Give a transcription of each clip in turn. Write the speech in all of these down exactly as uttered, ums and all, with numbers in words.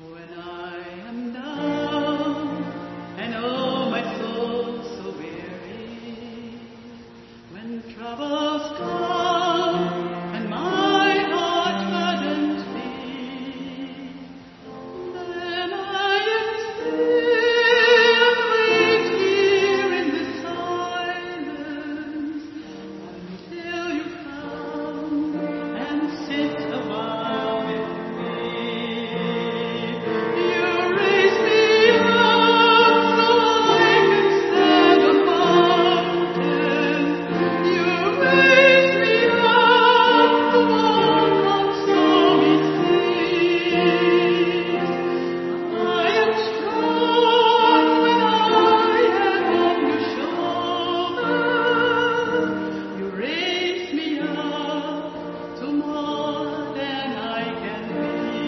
When I am down and oh my soul so weary, when troubles come and my heart burdens be, then I am still and wait here in the silence until you come and sit a while with me. You raise me up so I can stand on mountains. You raise me up to walk on stormy seas. I am strong when I am on your shoulders. You raise me up to more than I can be.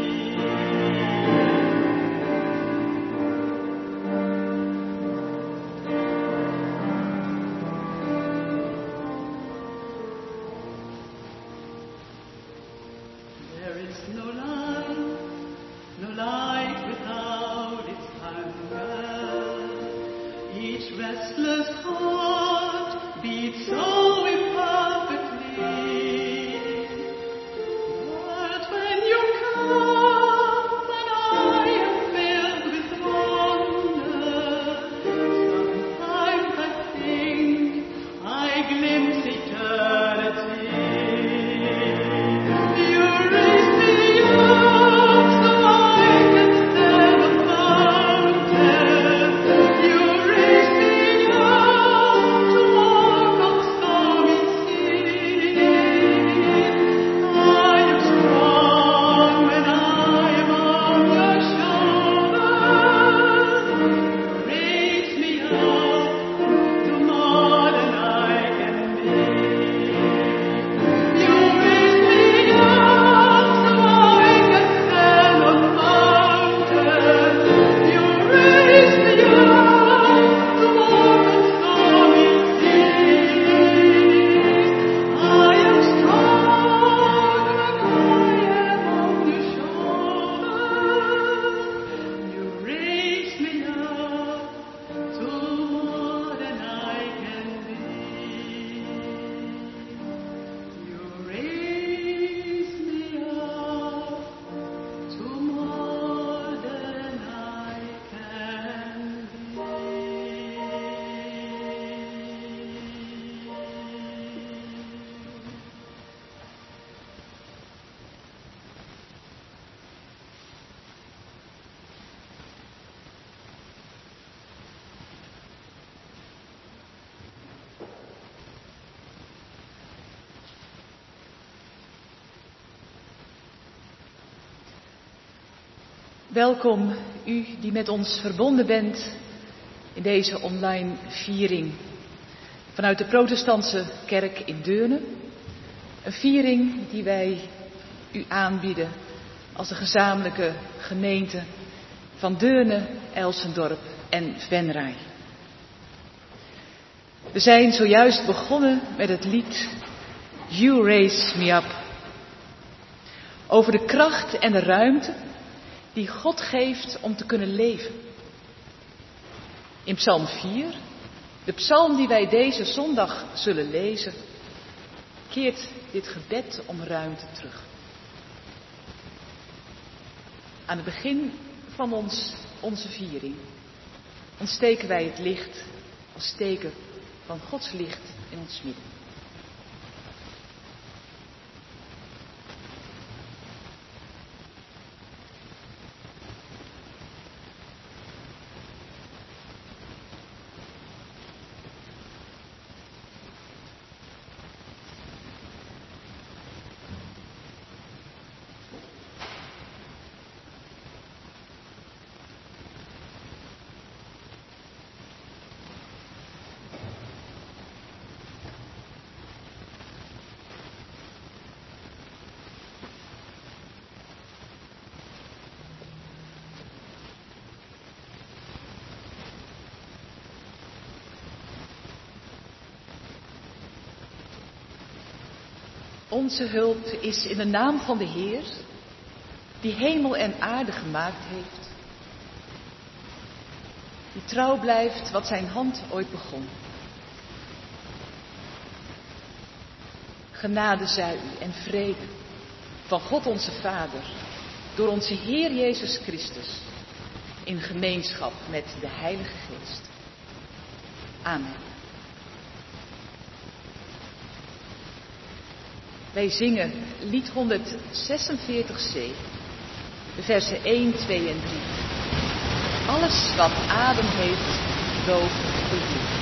There is no light, no light without its hunger. Each restless heart beats so imperfectly. But when you come and I am filled with wonder, sometimes I think I glimpse eternity. You raise me up so I can stand on mountains. You raise me up to walk on stormy seas. I am strong when I am on your shoulders. Raise me up to more than I can be. You raise me up so I can stand on mountains. You raise me up to walk on stormy seas. I am strong when I am on your shoulders. You raise me up to more than I can be. You raise me up to more than I can Welkom, u die met ons verbonden bent in deze online viering vanuit de protestantse kerk in Deurne. Een viering die wij u aanbieden als de gezamenlijke gemeente van Deurne, Elsendorp en Venray. We zijn zojuist begonnen met het lied You Raise Me Up. Over de kracht en de ruimte die God geeft om te kunnen leven. In Psalm vier, de psalm die wij deze zondag zullen lezen, keert dit gebed om ruimte terug. Aan het begin van ons, onze viering ontsteken wij het licht als teken van Gods licht in ons midden. Onze hulp is in de naam van de Heer, die hemel en aarde gemaakt heeft, die trouw blijft wat zijn hand ooit begon. Genade zij u en vrede van God onze Vader, door onze Heer Jezus Christus, in gemeenschap met de Heilige Geest. Amen. Wij zingen lied honderdzesenveertig c, de versen één, twee en drie. Alles wat adem heeft, loof de Heer.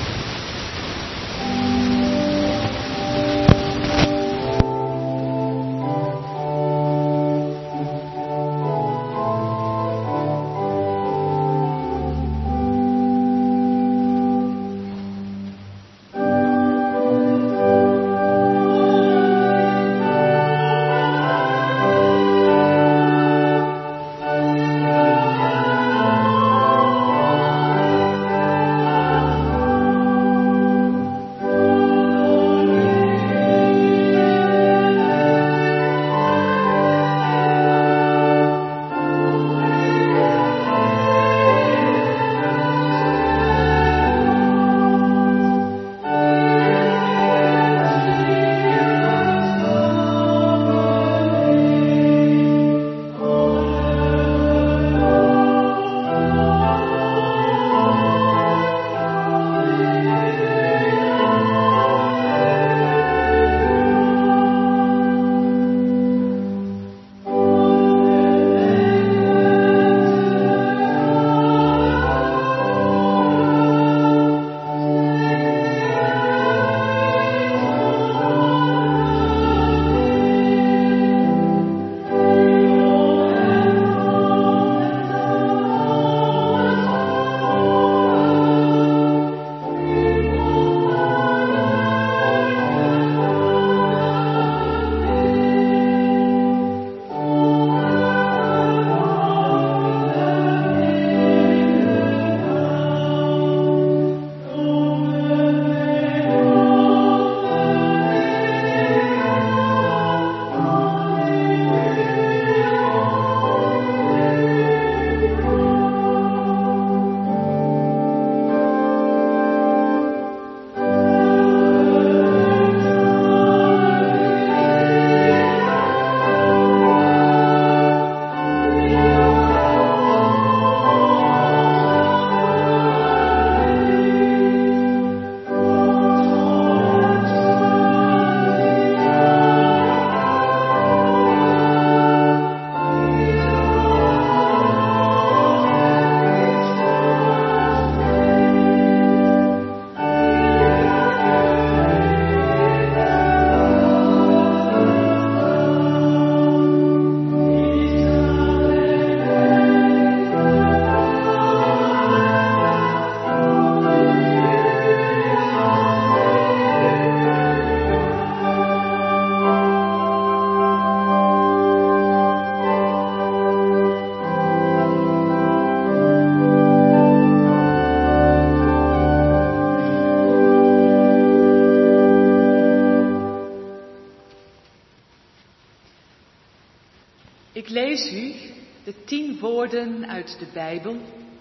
Ik lees u de tien woorden uit de Bijbel,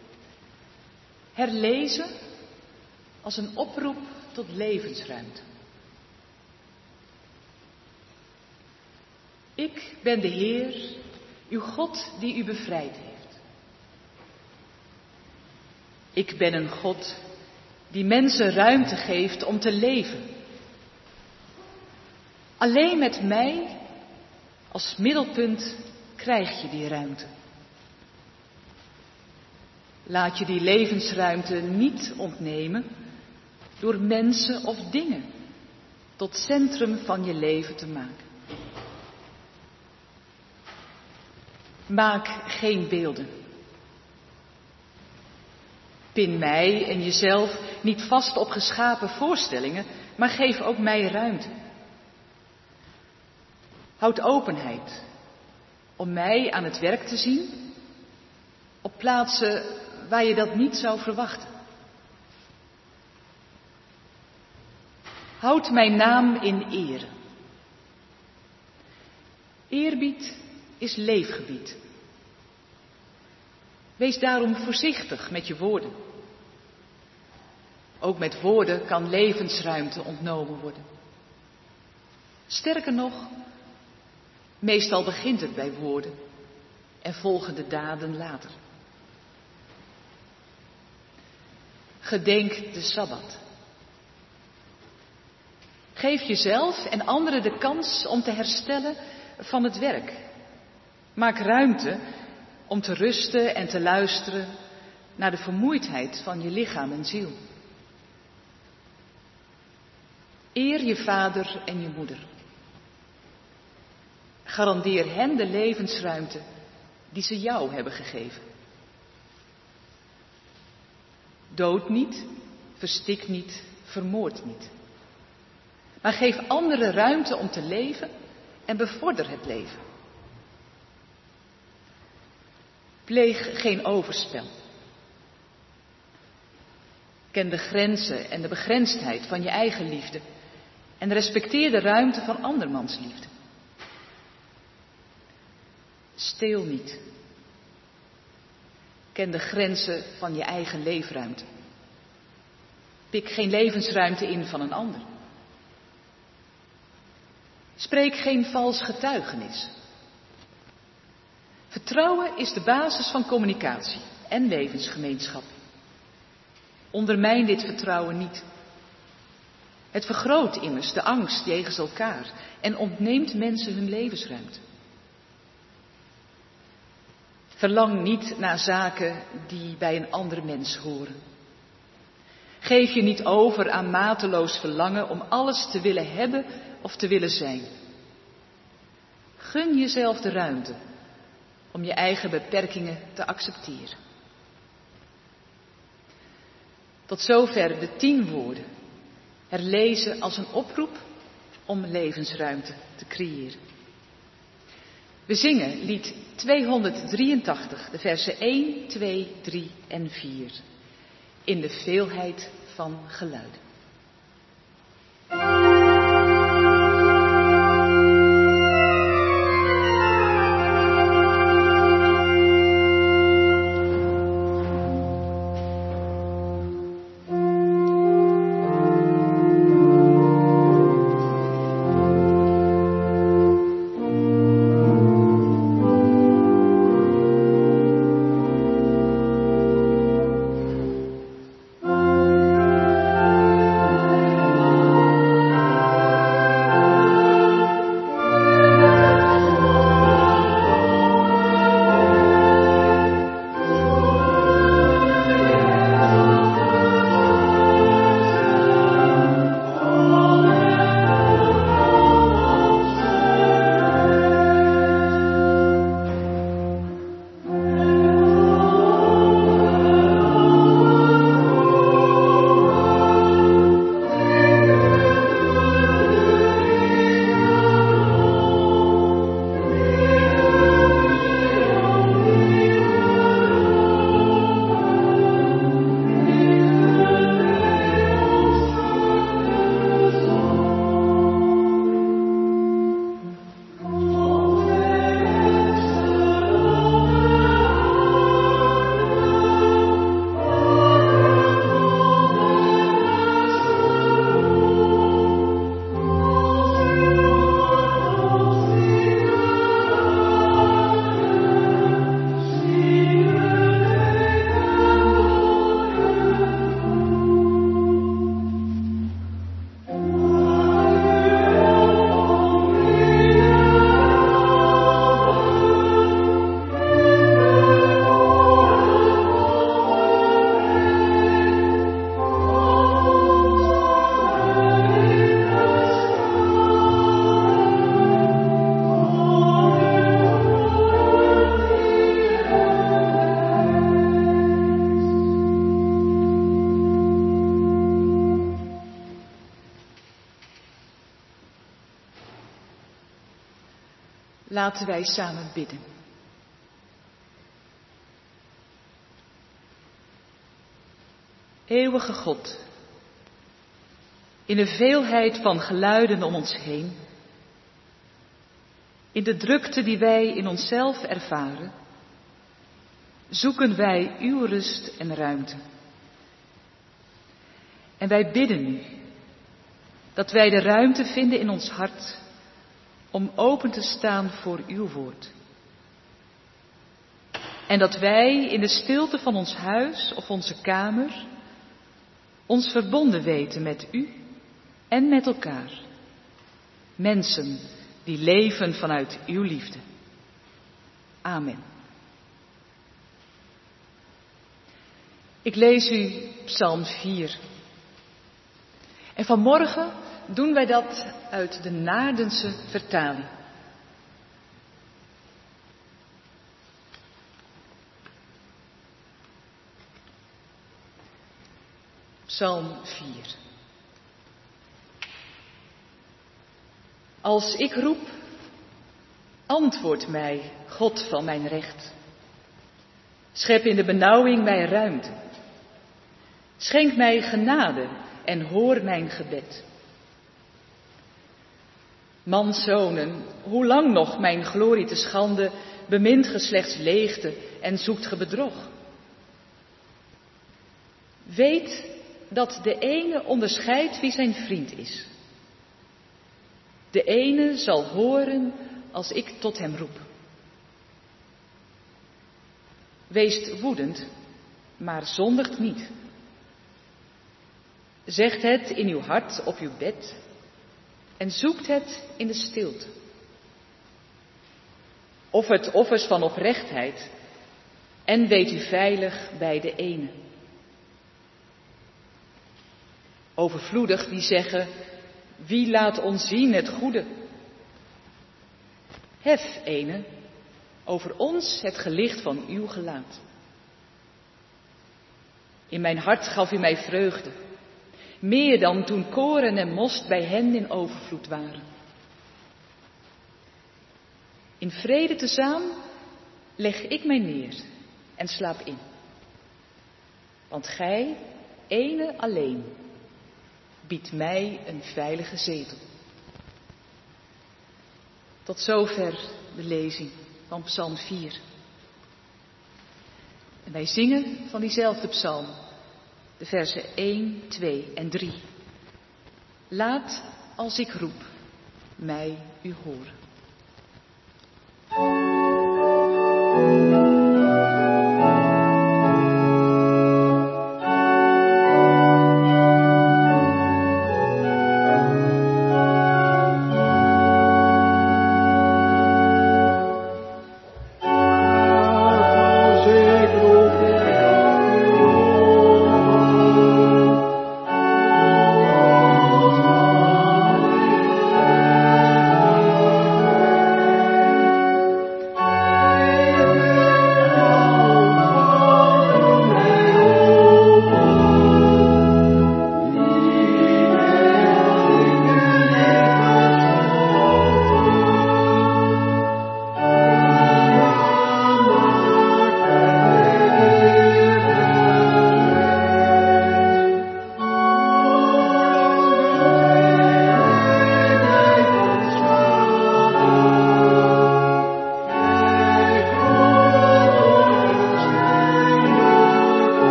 herlezen als een oproep tot levensruimte. Ik ben de Heer, uw God die u bevrijd heeft. Ik ben een God die mensen ruimte geeft om te leven. Alleen met mij als middelpunt krijg je die ruimte. Laat je die levensruimte niet ontnemen door mensen of dingen tot centrum van je leven te maken. Maak geen beelden. Pin mij en jezelf niet vast op geschapen voorstellingen, maar geef ook mij ruimte. Houd openheid om mij aan het werk te zien op plaatsen waar je dat niet zou verwachten. Houd mijn naam in ere. Eerbied is leefgebied. Wees daarom voorzichtig met je woorden. Ook met woorden kan levensruimte ontnomen worden. Sterker nog, meestal begint het bij woorden en volgen de daden later. Gedenk de Sabbat. Geef jezelf en anderen de kans om te herstellen van het werk. Maak ruimte om te rusten en te luisteren naar de vermoeidheid van je lichaam en ziel. Eer je vader en je moeder. Garandeer hen de levensruimte die ze jou hebben gegeven. Dood niet, verstik niet, vermoord niet. Maar geef anderen ruimte om te leven en bevorder het leven. Pleeg geen overspel. Ken de grenzen en de begrensdheid van je eigen liefde en respecteer de ruimte van andermans liefde. Steel niet. Ken de grenzen van je eigen leefruimte. Pik geen levensruimte in van een ander. Spreek geen vals getuigenis. Vertrouwen is de basis van communicatie en levensgemeenschap. Ondermijn dit vertrouwen niet. Het vergroot immers de angst jegens elkaar en ontneemt mensen hun levensruimte. Verlang niet naar zaken die bij een ander mens horen. Geef je niet over aan mateloos verlangen om alles te willen hebben of te willen zijn. Gun jezelf de ruimte om je eigen beperkingen te accepteren. Tot zover de tien woorden, herlezen als een oproep om levensruimte te creëren. We zingen lied tweehonderddrieëntachtig, de versen één, twee, drie en vier. In de veelheid van geluiden. Laten wij samen bidden. Eeuwige God, in de veelheid van geluiden om ons heen, In de drukte die wij in onszelf ervaren, zoeken wij uw rust en ruimte. En wij bidden u dat wij de ruimte vinden in ons hart om open te staan voor uw woord. En dat wij in de stilte van ons huis of onze kamer ons verbonden weten met u en met elkaar. Mensen die leven vanuit uw liefde. Amen. Ik lees u Psalm vier. En vanmorgen doen wij dat uit de Naardense vertaling. Psalm vier. Als ik roep, antwoord mij, God van mijn recht. Schep in de benauwing mij ruimte. Schenk mij genade en hoor mijn gebed. Manszonen, hoe lang nog mijn glorie te schande, bemint ge slechts leegte en zoekt ge bedrog? Weet dat de ene onderscheidt wie zijn vriend is. De ene zal horen als ik tot hem roep. Weest woedend, maar zondigt niet. Zegt het in uw hart op uw bed en zoekt het in de stilte. Offert offers van oprechtheid en weet u veilig bij de ene. Overvloedig die zeggen, wie laat ons zien het goede? Hef, ene, over ons het gelicht van uw gelaat. In mijn hart gaf u mij vreugde, meer dan toen koren en most bij hen in overvloed waren. In vrede tezaam leg ik mij neer en slaap in. Want gij, ene alleen, biedt mij een veilige zetel. Tot zover de lezing van Psalm vier. En wij zingen van diezelfde psalm, de versen één, twee en drie. Laat, als ik roep, mij u horen. Amen.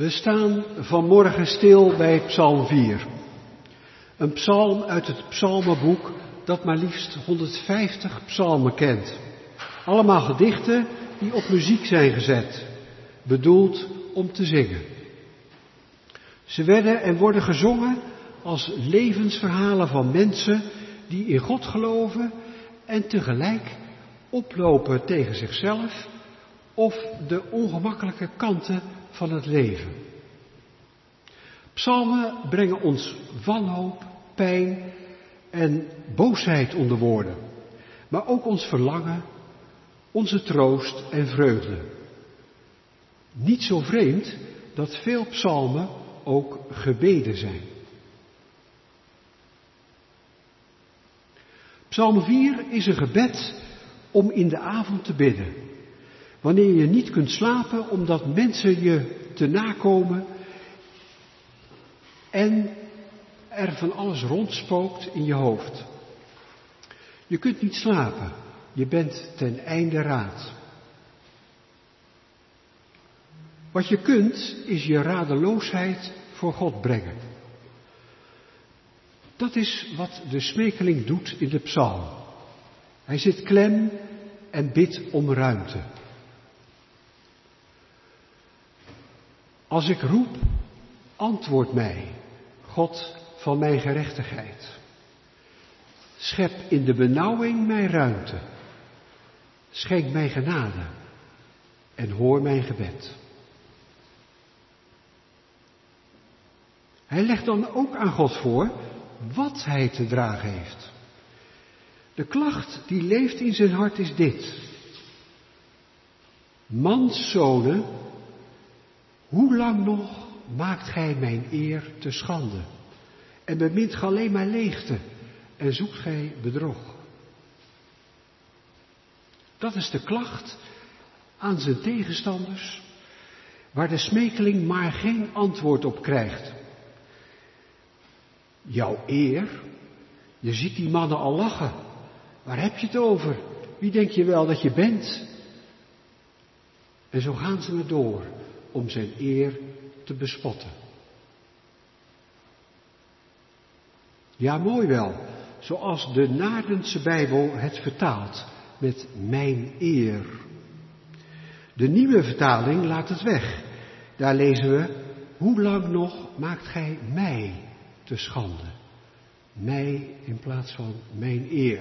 We staan vanmorgen stil bij Psalm vier. Een psalm uit het psalmenboek dat maar liefst honderdvijftig psalmen kent. Allemaal gedichten die op muziek zijn gezet, bedoeld om te zingen. Ze werden en worden gezongen als levensverhalen van mensen die in God geloven en tegelijk oplopen tegen zichzelf of de ongemakkelijke kanten van het leven. Psalmen brengen ons wanhoop, pijn en boosheid onder woorden, maar ook ons verlangen, onze troost en vreugde. Niet zo vreemd dat veel psalmen ook gebeden zijn. Psalm vier is een gebed om in de avond te bidden. Wanneer je niet kunt slapen omdat mensen je te nakomen en er van alles rondspookt in je hoofd. Je kunt niet slapen, je bent ten einde raad. Wat je kunt is je radeloosheid voor God brengen. Dat is wat de smekeling doet in de psalm. Hij zit klem en bidt om ruimte. Als ik roep, antwoord mij, God van mijn gerechtigheid. Schep in de benauwing mij ruimte. Schenk mij genade en hoor mijn gebed. Hij legt dan ook aan God voor wat hij te dragen heeft. De klacht die leeft in zijn hart is dit. Manszonen, hoe lang nog maakt gij mijn eer te schande? En bemint gij alleen maar leegte en zoekt gij bedrog? Dat is de klacht aan zijn tegenstanders, waar de smekeling maar geen antwoord op krijgt. Jouw eer? Je ziet die mannen al lachen. Waar heb je het over? Wie denk je wel dat je bent? En zo gaan ze er door om zijn eer te bespotten. Ja, mooi wel, zoals de Naardense Bijbel het vertaalt met mijn eer. De nieuwe vertaling laat het weg. Daar lezen we, hoe lang nog maakt gij mij te schande? Mij in plaats van mijn eer.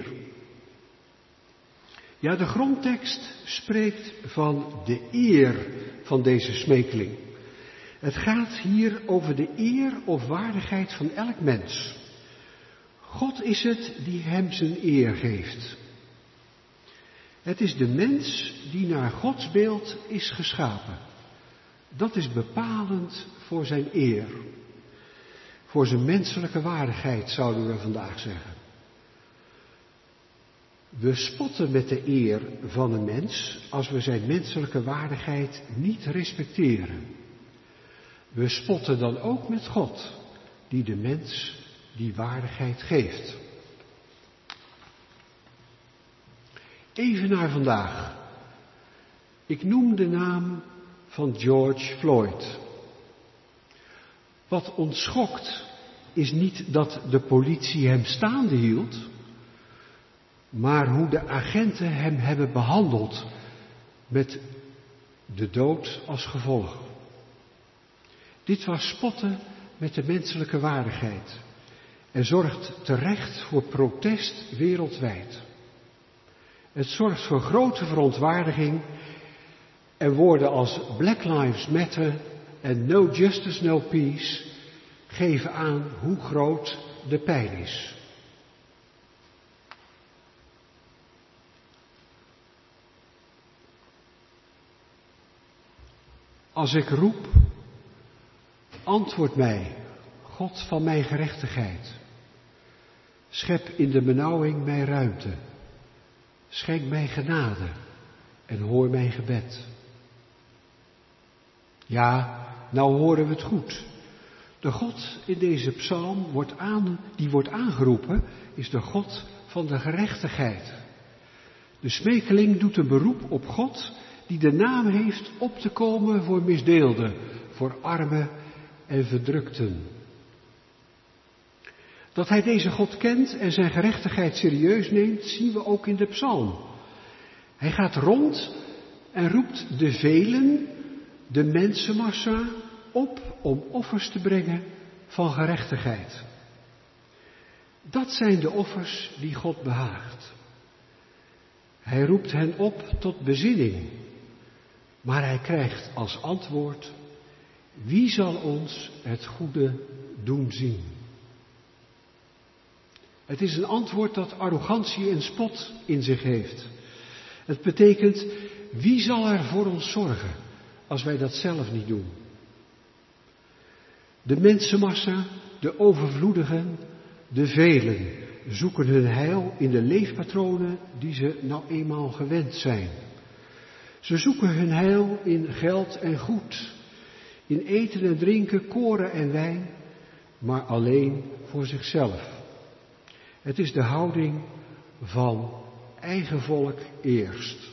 Ja, de grondtekst spreekt van de eer van deze smekeling. Het gaat hier over de eer of waardigheid van elk mens. God is het die hem zijn eer geeft. Het is de mens die naar Gods beeld is geschapen. Dat is bepalend voor zijn eer. Voor zijn menselijke waardigheid, zouden we vandaag zeggen. We spotten met de eer van een mens als we zijn menselijke waardigheid niet respecteren. We spotten dan ook met God, die de mens die waardigheid geeft. Even naar vandaag. Ik noem de naam van George Floyd. Wat ons schokt is niet dat de politie hem staande hield, maar hoe de agenten hem hebben behandeld met de dood als gevolg. Dit was spotten met de menselijke waardigheid en zorgt terecht voor protest wereldwijd. Het zorgt voor grote verontwaardiging en woorden als Black Lives Matter en No Justice, No Peace geven aan hoe groot de pijn is. Als ik roep, antwoord mij, God van mijn gerechtigheid. Schep in de benauwing mij ruimte. Schenk mij genade en hoor mijn gebed. Ja, nou horen we het goed. De God in deze psalm wordt aan, die wordt aangeroepen, is de God van de gerechtigheid. De smekeling doet een beroep op God die de naam heeft op te komen voor misdeelden, voor armen en verdrukten. Dat hij deze God kent en zijn gerechtigheid serieus neemt, zien we ook in de psalm. Hij gaat rond en roept de velen, de mensenmassa, op om offers te brengen van gerechtigheid. Dat zijn de offers die God behaagt. Hij roept hen op tot bezinning, maar hij krijgt als antwoord: wie zal ons het goede doen zien? Het is een antwoord dat arrogantie en spot in zich heeft. Het betekent: wie zal er voor ons zorgen als wij dat zelf niet doen? De mensenmassa, de overvloedigen, de velen zoeken hun heil in de leefpatronen die ze nou eenmaal gewend zijn. Ze zoeken hun heil in geld en goed, in eten en drinken, koren en wijn, maar alleen voor zichzelf. Het is de houding van eigen volk eerst.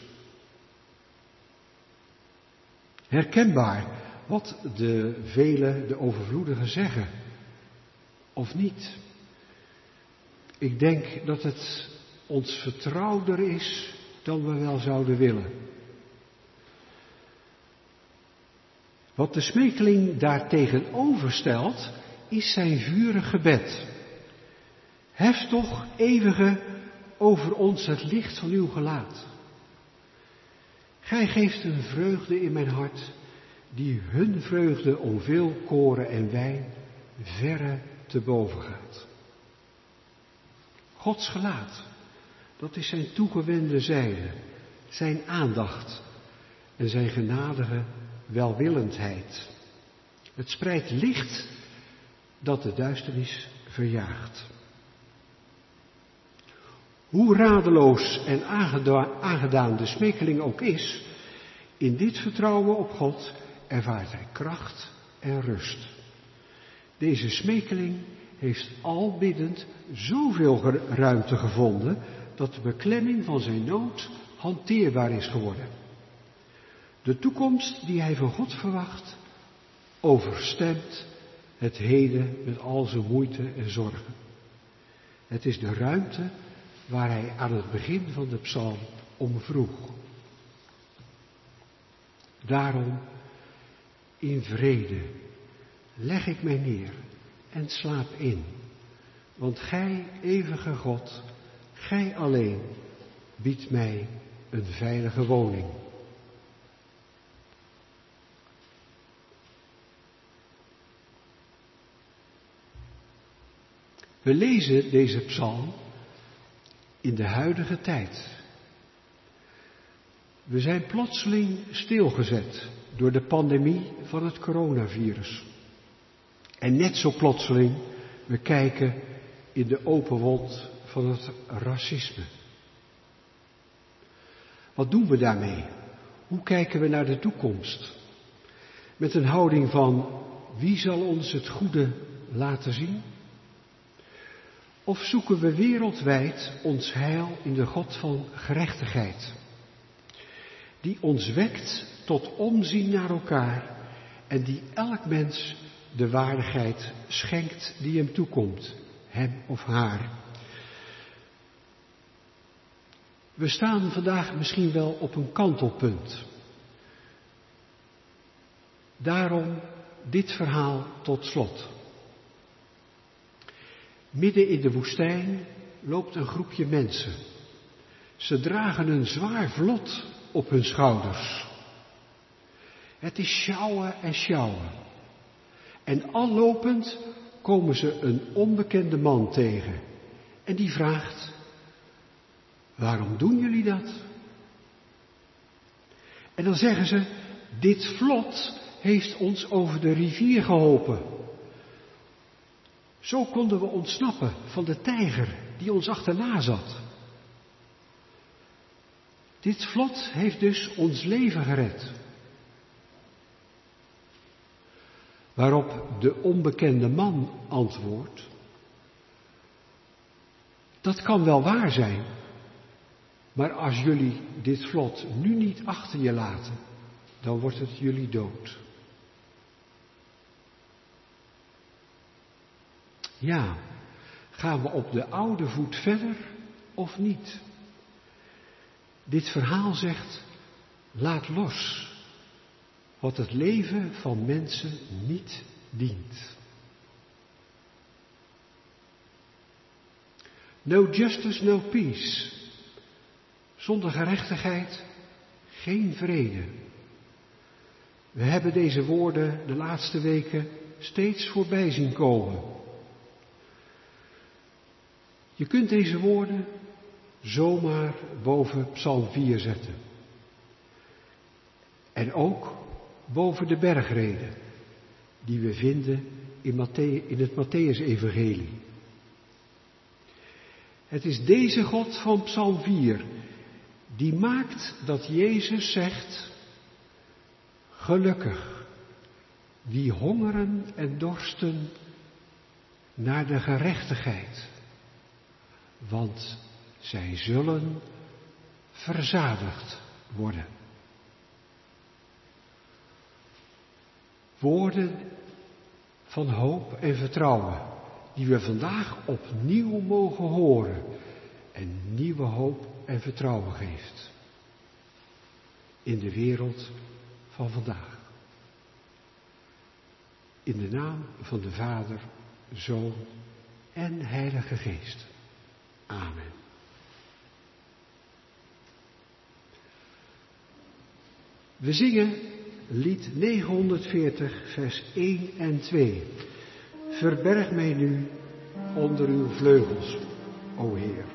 Herkenbaar wat de velen, de overvloedigen zeggen, of niet? Ik denk dat het ons vertrouwder is dan we wel zouden willen. Wat de smeekeling daartegenover stelt, is zijn vurig gebed. Hef toch, eeuwige, over ons het licht van uw gelaat. Gij geeft een vreugde in mijn hart, die hun vreugde om veel koren en wijn verre te boven gaat. Gods gelaat, dat is zijn toegewende zijde, zijn aandacht en zijn genadige welwillendheid. Het spreidt licht dat de duisternis verjaagt. Hoe radeloos en aangedaan de smeekeling ook is, in dit vertrouwen op God ervaart hij kracht en rust. Deze smeekeling heeft al biddend zoveel ruimte gevonden dat de beklemming van zijn nood hanteerbaar is geworden. De toekomst die hij van God verwacht, overstemt het heden met al zijn moeite en zorgen. Het is de ruimte waar hij aan het begin van de psalm om vroeg. Daarom, in vrede, leg ik mij neer en slaap in, want gij, eeuwige God, gij alleen, biedt mij een veilige woning. We lezen deze psalm in de huidige tijd. We zijn plotseling stilgezet door de pandemie van het coronavirus. En net zo plotseling, we kijken in de open wond van het racisme. Wat doen we daarmee? Hoe kijken we naar de toekomst? Met een houding van: wie zal ons het goede laten zien? Of zoeken we wereldwijd ons heil in de God van gerechtigheid, die ons wekt tot omzien naar elkaar en die elk mens de waardigheid schenkt die hem toekomt, hem of haar. We staan vandaag misschien wel op een kantelpunt. Daarom dit verhaal tot slot. Midden in de woestijn loopt een groepje mensen. Ze dragen een zwaar vlot op hun schouders. Het is sjouwen en sjouwen. En al lopend komen ze een onbekende man tegen. En die vraagt: waarom doen jullie dat? En dan zeggen ze: dit vlot heeft ons over de rivier geholpen. Zo konden we ontsnappen van de tijger die ons achterna zat. Dit vlot heeft dus ons leven gered. Waarop de onbekende man antwoordt: dat kan wel waar zijn, maar als jullie dit vlot nu niet achter je laten, dan wordt het jullie dood. Ja, gaan we op de oude voet verder of niet? Dit verhaal zegt, laat los wat het leven van mensen niet dient. No justice, no peace. Zonder gerechtigheid geen vrede. We hebben deze woorden de laatste weken steeds voorbij zien komen. Je kunt deze woorden zomaar boven Psalm vier zetten. En ook boven de bergreden die we vinden in, Matthä- in het Matthäus-evangelie. Het is deze God van Psalm vier die maakt dat Jezus zegt, gelukkig wie hongeren en dorsten naar de gerechtigheid, want zij zullen verzadigd worden. Woorden van hoop en vertrouwen, die we vandaag opnieuw mogen horen en nieuwe hoop en vertrouwen geeft in de wereld van vandaag. In de naam van de Vader, Zoon en Heilige Geest. Amen. We zingen lied negenhonderdveertig, vers één en twee. Verberg mij nu onder uw vleugels, o Heer.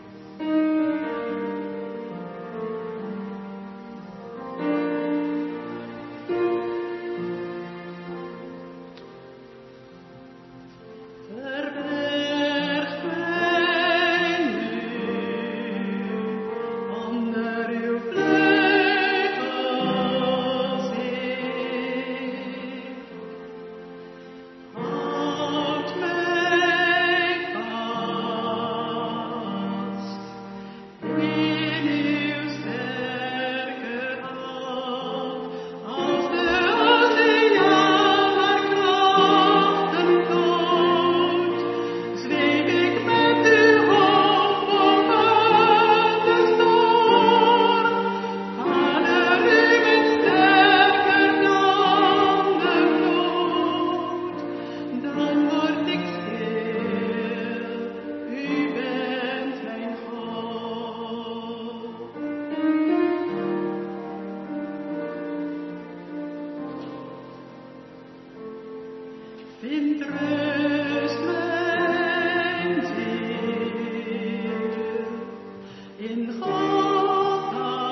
Vind rust mijn ziel in God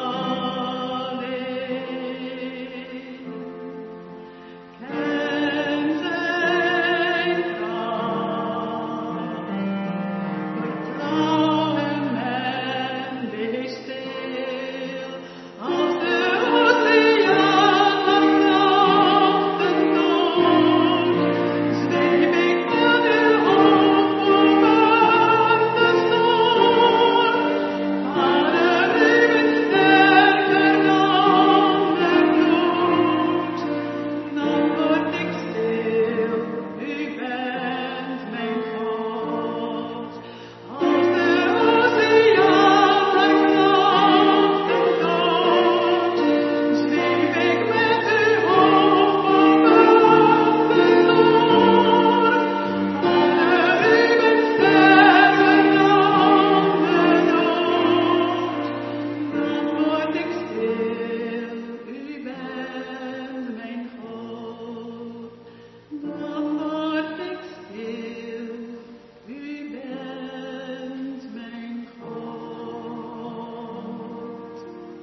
alleen. Ken zijn kracht, vertrouw hem en wees stil als de oceaan van krachten toont. Zweef ik van uw hoofd boven de storm. Vader, u bent sterker dan de dood. Dan word ik stil, u bent mijn God. Als de oceaan van krachten toont, zweef ik met uw hoofd boven de storm. Vader, u bent sterker dan de dood. Dan word ik stil, u bent mijn God. Dan word ik stil, u bent mijn God.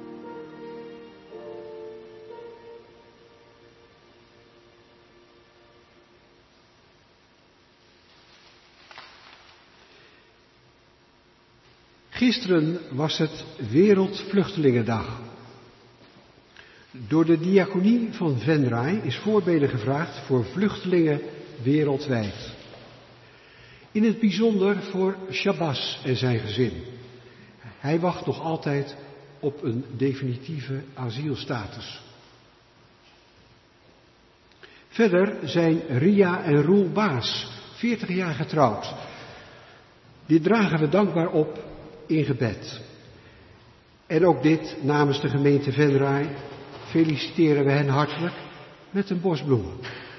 Gisteren was het Wereldvluchtelingendag. Door de diaconie van Venray is voorbeden gevraagd voor vluchtelingen wereldwijd. In het bijzonder voor Shabazz en zijn gezin. Hij wacht nog altijd op een definitieve asielstatus. Verder zijn Ria en Roel Baas veertig jaar getrouwd. Dit dragen we dankbaar op in gebed. En ook dit namens de gemeente Venray feliciteren we hen hartelijk met een bos bloemen.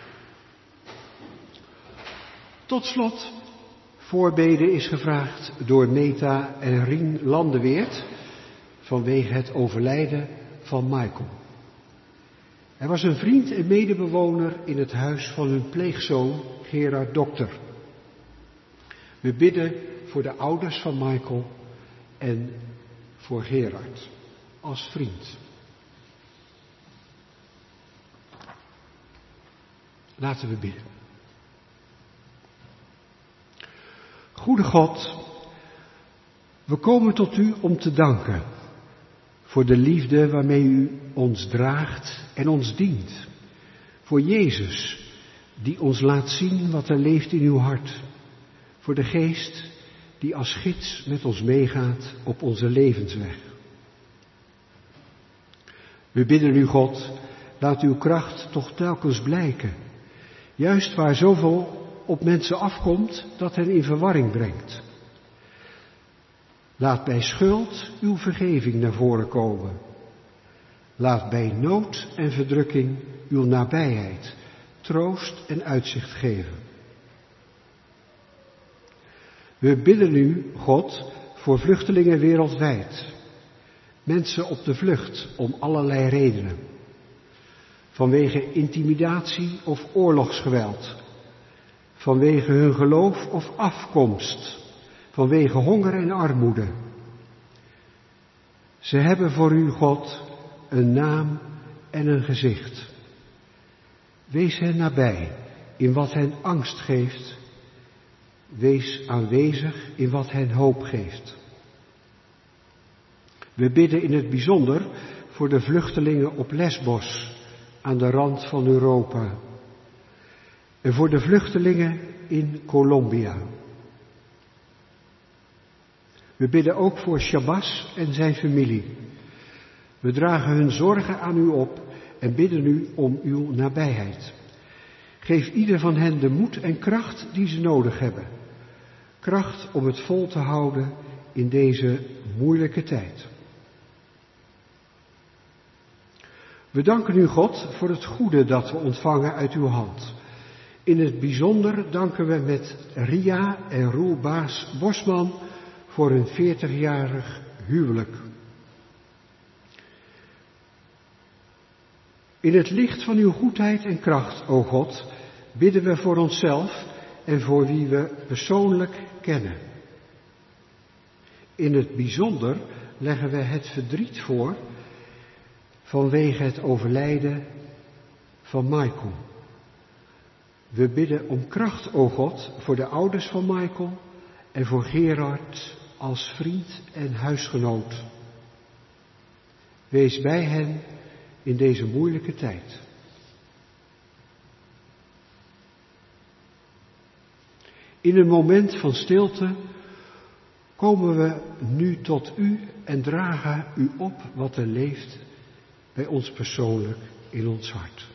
Tot slot, voorbede is gevraagd door Meta en Rien Landeweert vanwege het overlijden van Michael. Hij was een vriend en medebewoner in het huis van hun pleegzoon Gerard Dokter. We bidden voor de ouders van Michael en voor Gerard als vriend. Laten we bidden. Goede God, we komen tot u om te danken voor de liefde waarmee u ons draagt en ons dient. Voor Jezus, die ons laat zien wat er leeft in uw hart. Voor de Geest, die als gids met ons meegaat op onze levensweg. We bidden u, God, laat uw kracht toch telkens blijken. Juist waar zoveel op mensen afkomt dat hen in verwarring brengt. Laat bij schuld uw vergeving naar voren komen. Laat bij nood en verdrukking uw nabijheid, troost en uitzicht geven. We bidden u, God, voor vluchtelingen wereldwijd. Mensen op de vlucht om allerlei redenen. Vanwege intimidatie of oorlogsgeweld. Vanwege hun geloof of afkomst. Vanwege honger en armoede. Ze hebben voor u, God, een naam en een gezicht. Wees hen nabij in wat hen angst geeft. Wees aanwezig in wat hen hoop geeft. We bidden in het bijzonder voor de vluchtelingen op Lesbos, aan de rand van Europa. En voor de vluchtelingen in Colombia. We bidden ook voor Shabazz en zijn familie. We dragen hun zorgen aan u op en bidden u om uw nabijheid. Geef ieder van hen de moed en kracht die ze nodig hebben. Kracht om het vol te houden in deze moeilijke tijd. We danken u, God, voor het goede dat we ontvangen uit uw hand. In het bijzonder danken we met Ria en Roel Baas Bosman voor hun veertigjarig huwelijk. In het licht van uw goedheid en kracht, o God, bidden we voor onszelf en voor wie we persoonlijk kennen. In het bijzonder leggen we het verdriet voor vanwege het overlijden van Michael. We bidden om kracht, o God, voor de ouders van Michael en voor Gerard als vriend en huisgenoot. Wees bij hen in deze moeilijke tijd. In een moment van stilte komen we nu tot u en dragen u op wat er leeft bij ons persoonlijk in ons hart.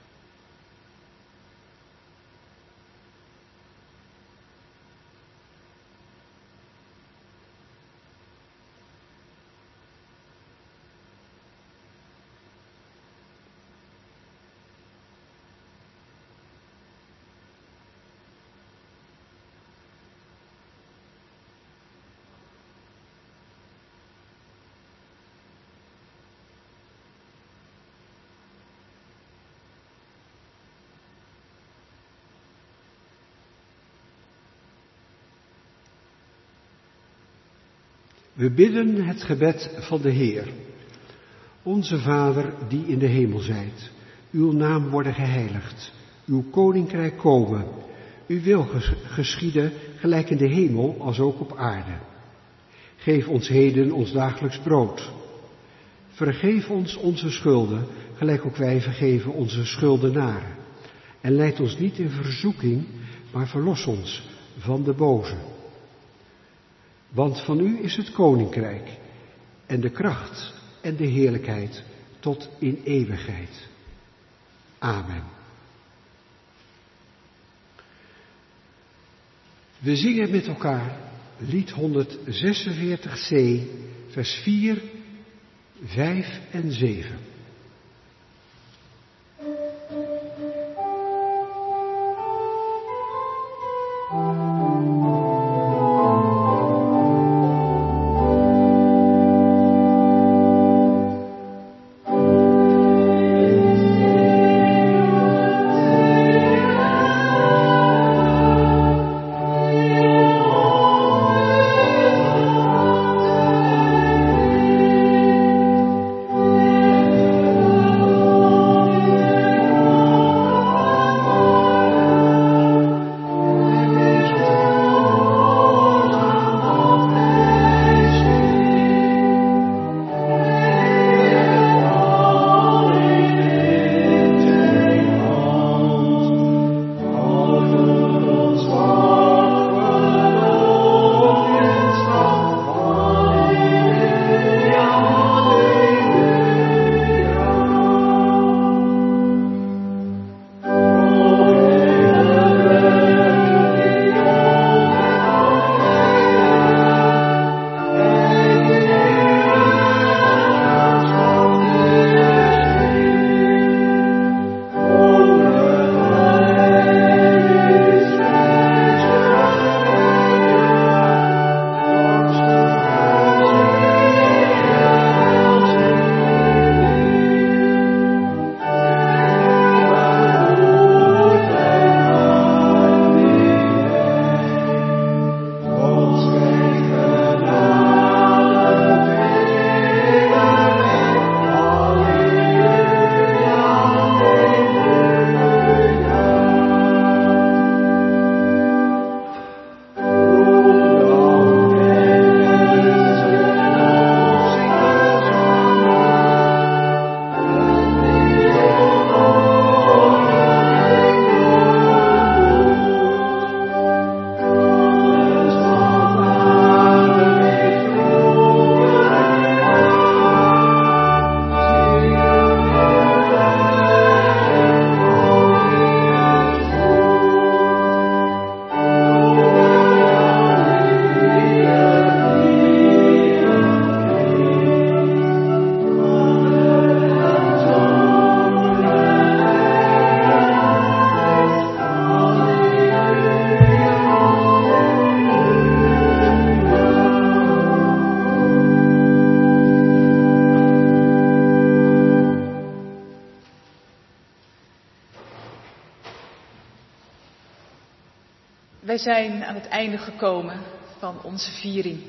We bidden het gebed van de Heer. Onze Vader die in de hemel zijt, uw naam worden geheiligd, uw koninkrijk komen, uw wil geschieden gelijk in de hemel als ook op aarde. Geef ons heden ons dagelijks brood. Vergeef ons onze schulden, gelijk ook wij vergeven onze schuldenaren. En leid ons niet in verzoeking, maar verlos ons van de boze. Want van u is het koninkrijk en de kracht en de heerlijkheid tot in eeuwigheid. Amen. We zingen met elkaar lied honderdzesenveertig c, vers vier, vijf en zeven. Wij zijn aan het einde gekomen van onze viering.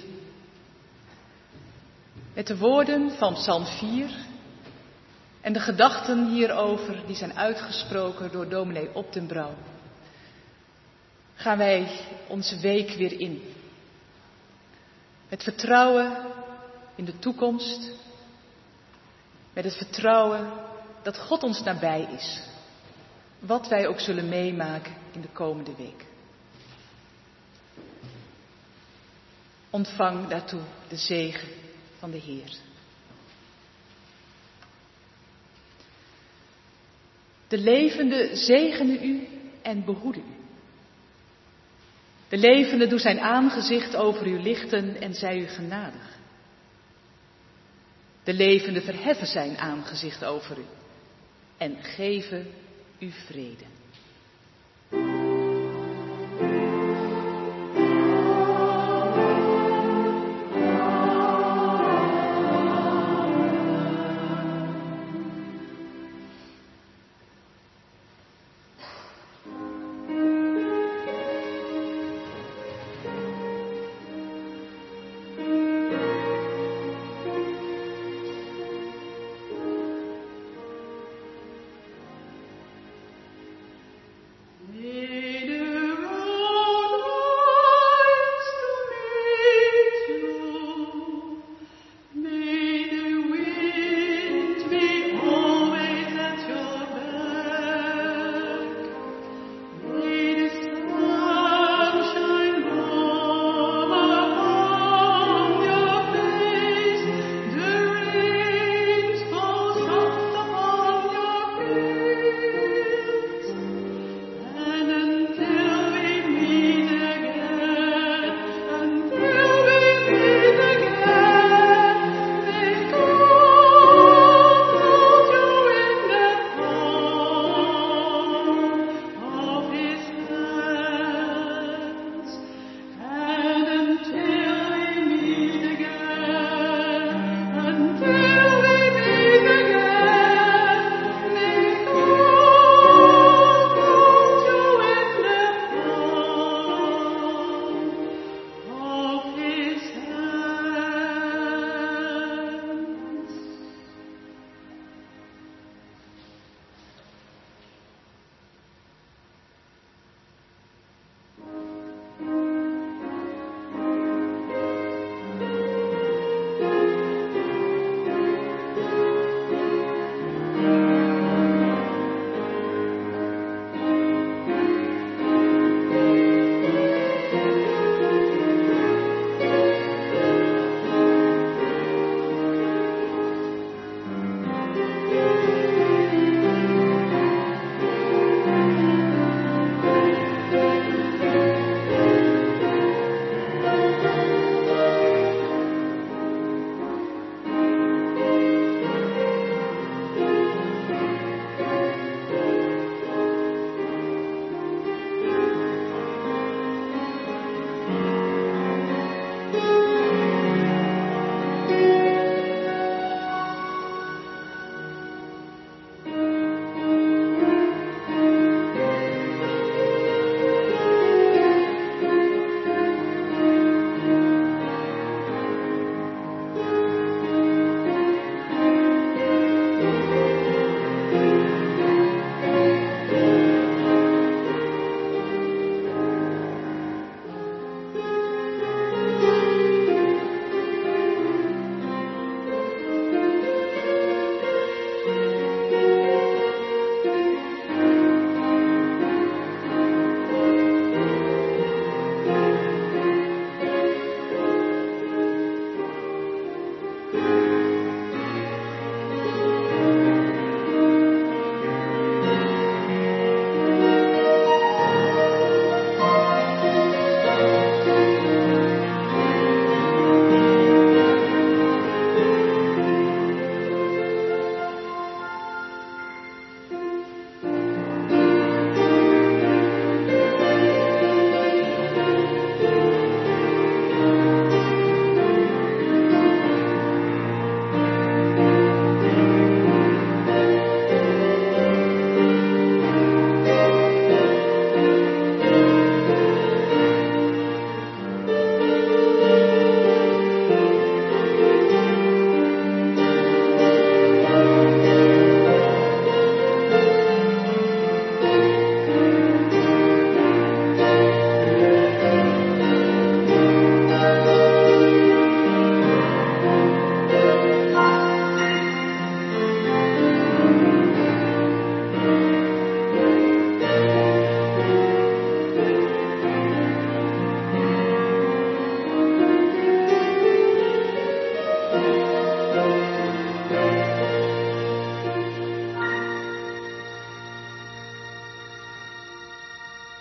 Met de woorden van Psalm vier en de gedachten hierover die zijn uitgesproken door dominee Op den Brouw, gaan wij onze week weer in. Met vertrouwen in de toekomst, met het vertrouwen dat God ons nabij is, wat wij ook zullen meemaken in de komende week. Ontvang daartoe de zegen van de Heer. De levende zegene u en behoede u. De levende doet zijn aangezicht over u lichten en zij u genadig. De levende verheffen zijn aangezicht over u en geven u vrede.